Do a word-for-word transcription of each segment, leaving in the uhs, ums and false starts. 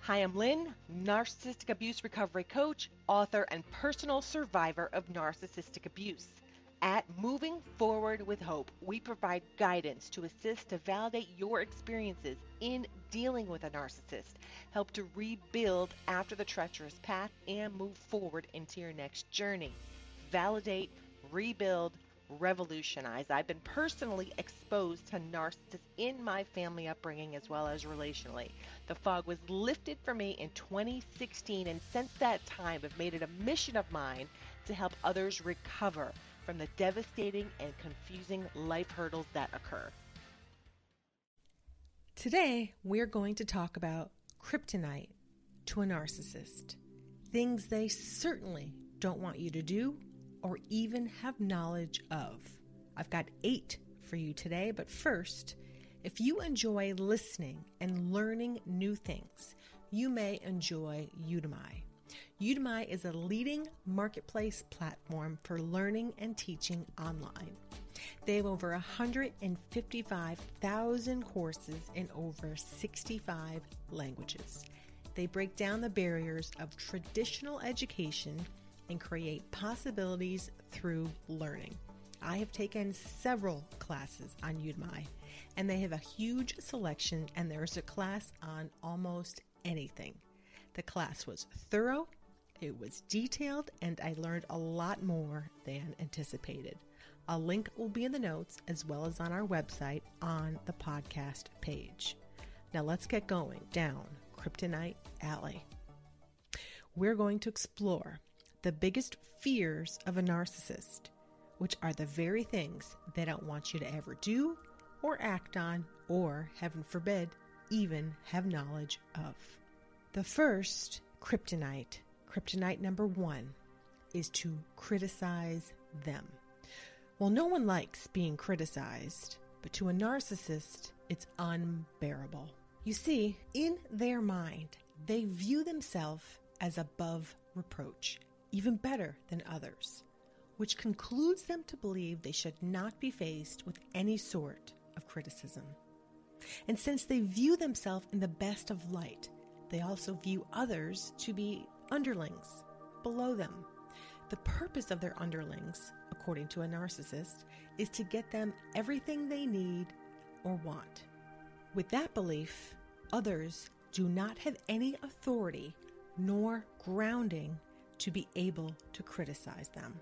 Hi, I'm Lynn, narcissistic abuse recovery coach, author, and personal survivor of narcissistic abuse. At Moving Forward with Hope, we provide guidance to assist to validate your experiences in dealing with a narcissist, help to rebuild after the treacherous path, and move forward into your next journey. Validate, rebuild, revolutionize. I've been personally exposed to narcissists in my family upbringing as well as relationally. The fog was lifted for me in twenty sixteen, and since that time I've made it a mission of mine to help others recover from the devastating and confusing life hurdles that occur. Today, we're going to talk about kryptonite to a narcissist. Things they certainly don't want you to do or even have knowledge of. I've got eight for you today, but first, if you enjoy listening and learning new things, you may enjoy Udemy. Udemy is a leading marketplace platform for learning and teaching online. They have over one hundred fifty-five thousand courses in over sixty-five languages. They break down the barriers of traditional education and create possibilities through learning. I have taken several classes on Udemy, and they have a huge selection, and there's a class on almost anything. The class was thorough, it was detailed, and I learned a lot more than anticipated. A link will be in the notes as well as on our website on the podcast page. Now let's get going down Kryptonite Alley. We're going to explore the biggest fears of a narcissist, which are the very things they don't want you to ever do or act on or, heaven forbid, even have knowledge of. The first kryptonite, kryptonite number one, is to criticize them. Well, no one likes being criticized, but to a narcissist, it's unbearable. You see, in their mind, they view themselves as above reproach, even better than others, which concludes them to believe they should not be faced with any sort of criticism. And since they view themselves in the best of light, they also view others to be underlings, below them. The purpose of their underlings, according to a narcissist, is to get them everything they need or want. With that belief, others do not have any authority nor grounding to be able to criticize them.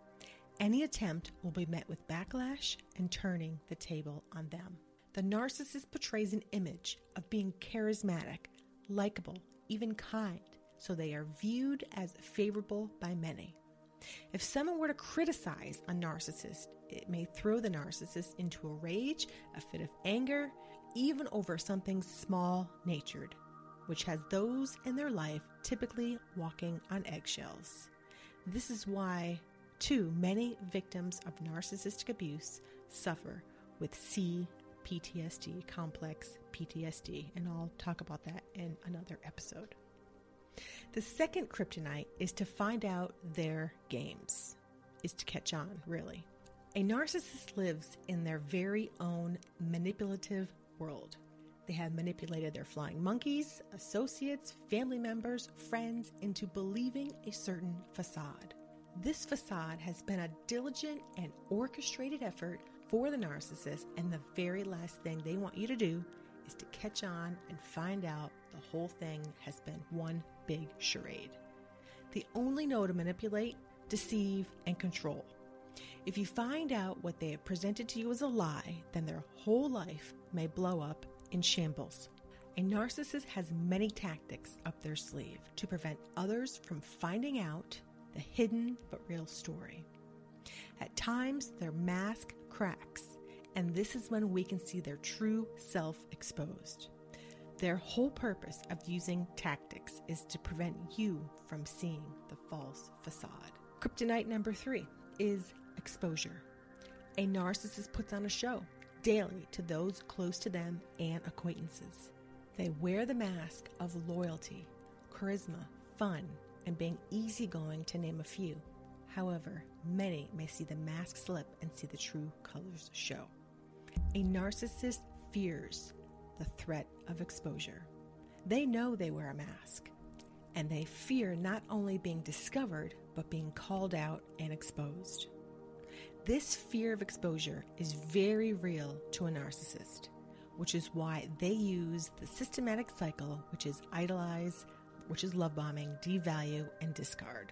Any attempt will be met with backlash and turning the table on them. The narcissist portrays an image of being charismatic, likable, even kind, so they are viewed as favorable by many. If someone were to criticize a narcissist, it may throw the narcissist into a rage, a fit of anger, even over something small-natured, which has those in their life typically walking on eggshells. This is why, too, many victims of narcissistic abuse suffer with C P T S D, complex P T S D, and I'll talk about that in another episode. The second kryptonite is to find out their games, is to catch on, really. A narcissist lives in their very own manipulative world. They have manipulated their flying monkeys, associates, family members, friends into believing a certain facade. This facade has been a diligent and orchestrated effort for the narcissist, and the very last thing they want you to do is to catch on and find out the whole thing has been one big charade. They only know to manipulate, deceive, and control. If you find out what they have presented to you as a lie, then their whole life may blow up in shambles. A narcissist has many tactics up their sleeve to prevent others from finding out the hidden but real story. At times, their mask cracks, and this is when we can see their true self exposed. Their whole purpose of using tactics is to prevent you from seeing the false facade. Kryptonite number three is exposure. A narcissist puts on a show daily to those close to them and acquaintances. They wear the mask of loyalty, charisma, fun, and being easygoing, to name a few. However, many may see the mask slip and see the true colors show. A narcissist fears the threat of exposure. They know they wear a mask, and they fear not only being discovered, but being called out and exposed. This fear of exposure is very real to a narcissist, which is why they use the systematic cycle, which is idolize, which is love bombing, devalue, and discard.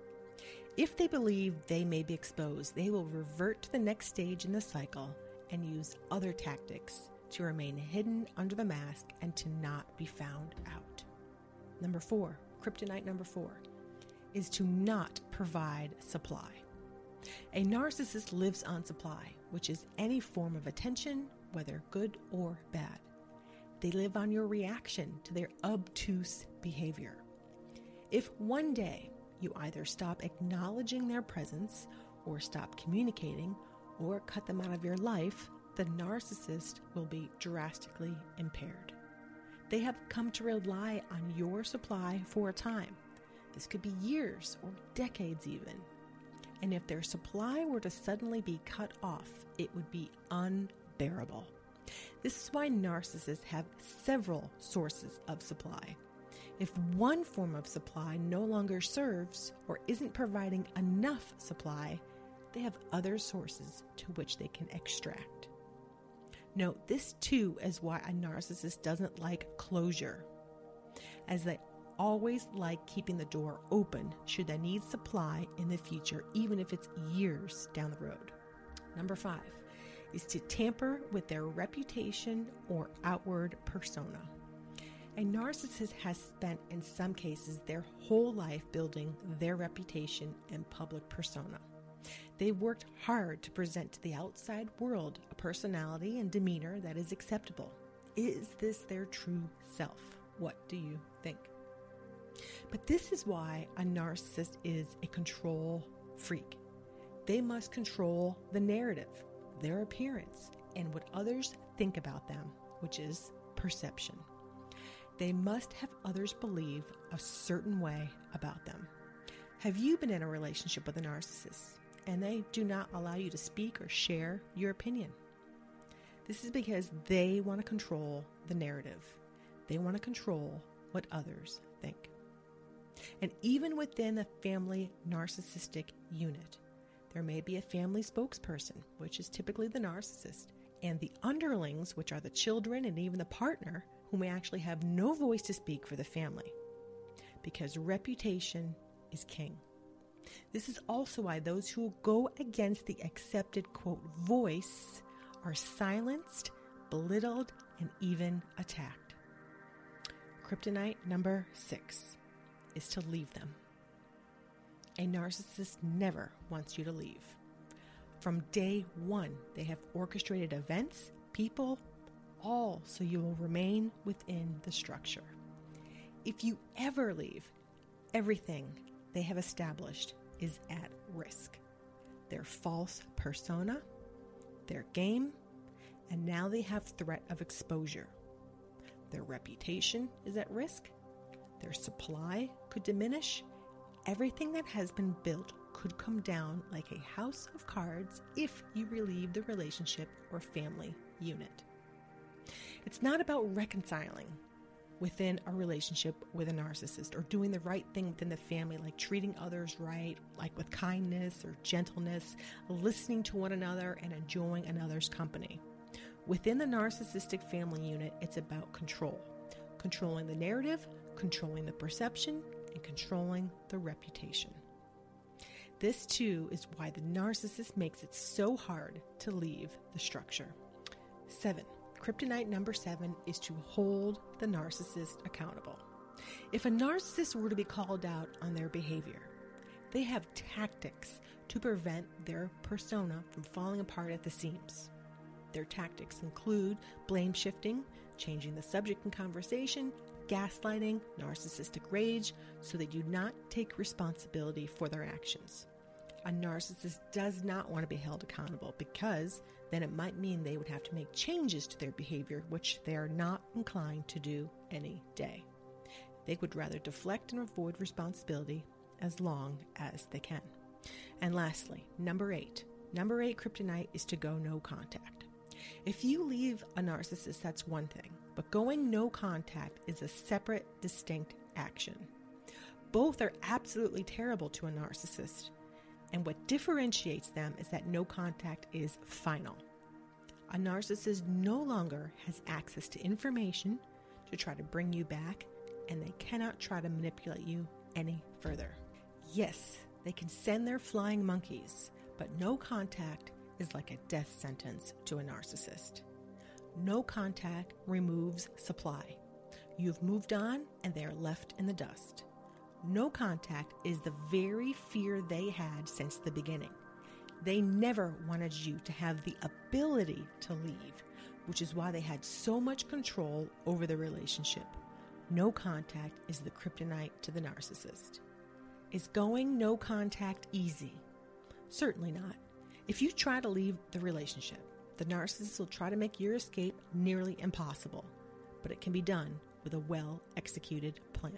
If they believe they may be exposed, they will revert to the next stage in the cycle and use other tactics to remain hidden under the mask and to not be found out. Number four, kryptonite number four, is to not provide supply. A narcissist lives on supply, which is any form of attention, whether good or bad. They live on your reaction to their obtuse behavior. If one day you either stop acknowledging their presence or stop communicating or cut them out of your life, the narcissist will be drastically impaired. They have come to rely on your supply for a time. This could be years or decades even. And if their supply were to suddenly be cut off, it would be unbearable. This is why narcissists have several sources of supply. If one form of supply no longer serves or isn't providing enough supply, they have other sources to which they can extract. Note, this too is why a narcissist doesn't like closure, as they always like keeping the door open should they need supply in the future, even if it's years down the road. Number five is to tamper with their reputation or outward persona. A narcissist has spent, in some cases, their whole life building their reputation and public persona. They worked hard to present to the outside world a personality and demeanor that is acceptable. Is this their true self? What do you think? But this is why a narcissist is a control freak. They must control the narrative, their appearance, and what others think about them, which is perception. They must have others believe a certain way about them. Have you been in a relationship with a narcissist and they do not allow you to speak or share your opinion? This is because they want to control the narrative. They want to control what others think. And even within a family narcissistic unit, there may be a family spokesperson, which is typically the narcissist, and the underlings, which are the children and even the partner, who may actually have no voice to speak for the family, because reputation is king. This is also why those who go against the accepted, quote, voice are silenced, belittled, and even attacked. Kryptonite number six is to leave them. A narcissist never wants you to leave. From day one, they have orchestrated events, people, all so you will remain within the structure. If you ever leave, everything they have established is at risk. Their false persona, their game, and now they have threat of exposure. Their reputation is at risk. Their supply could diminish. Everything that has been built could come down like a house of cards if you relieve the relationship or family unit. It's not about reconciling within a relationship with a narcissist or doing the right thing within the family, like treating others right, like with kindness or gentleness, listening to one another and enjoying another's company. Within the narcissistic family unit, it's about control. Controlling the narrative, controlling the perception, and controlling the reputation. This too is why the narcissist makes it so hard to leave the structure. Seven. Kryptonite number seven is to hold the narcissist accountable. If a narcissist were to be called out on their behavior, they have tactics to prevent their persona from falling apart at the seams. Their tactics include blame shifting, changing the subject in conversation, gaslighting, narcissistic rage, so they do not take responsibility for their actions. A narcissist does not want to be held accountable because then it might mean they would have to make changes to their behavior, which they are not inclined to do any day. They would rather deflect and avoid responsibility as long as they can. And lastly, number eight. Number eight kryptonite is to go no contact. If you leave a narcissist, that's one thing. but going no contact is a separate, distinct action. Both are absolutely terrible to a narcissist, and what differentiates them is that no contact is final. A narcissist no longer has access to information to try to bring you back, and they cannot try to manipulate you any further. Yes, they can send their flying monkeys, but no contact is like a death sentence to a narcissist. No contact removes supply. You've moved on and they are left in the dust. No contact is the very fear they had since the beginning. They never wanted you to have the ability to leave, which is why they had so much control over the relationship. No contact is the kryptonite to the narcissist. Is going no contact easy? Certainly not. If you try to leave the relationship, the narcissist will try to make your escape nearly impossible, but it can be done with a well-executed plan.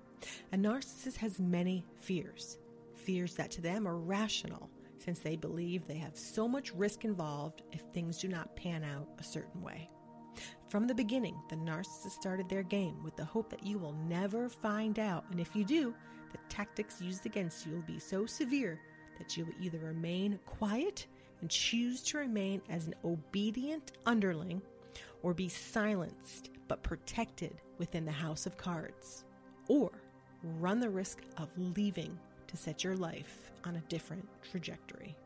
A narcissist has many fears, fears that to them are rational, since they believe they have so much risk involved if things do not pan out a certain way. From the beginning, the narcissist started their game with the hope that you will never find out, and if you do, the tactics used against you will be so severe that you will either remain quiet and choose to remain as an obedient underling, or be silenced but protected within the house of cards, or run the risk of leaving to set your life on a different trajectory.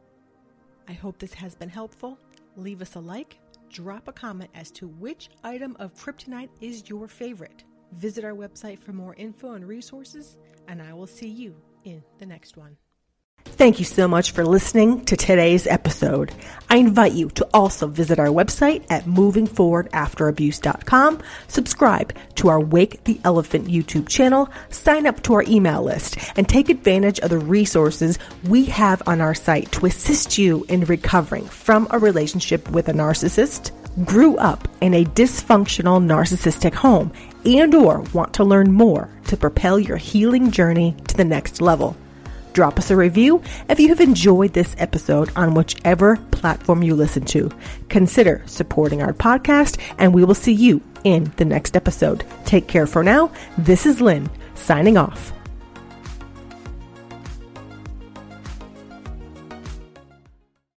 I hope this has been helpful. Leave us a like, drop a comment as to which item of kryptonite is your favorite. Visit our website for more info and resources, and I will see you in the next one. Thank you so much for listening to today's episode. I invite you to also visit our website at moving forward after abuse dot com, subscribe to our Wake the Elephant YouTube channel, sign up to our email list, and take advantage of the resources we have on our site to assist you in recovering from a relationship with a narcissist, grew up in a dysfunctional narcissistic home, and or want to learn more to propel your healing journey to the next level. Drop us a review if you have enjoyed this episode on whichever platform you listen to. Consider supporting our podcast, and we will see you in the next episode. Take care for now. This is Lynn, signing off.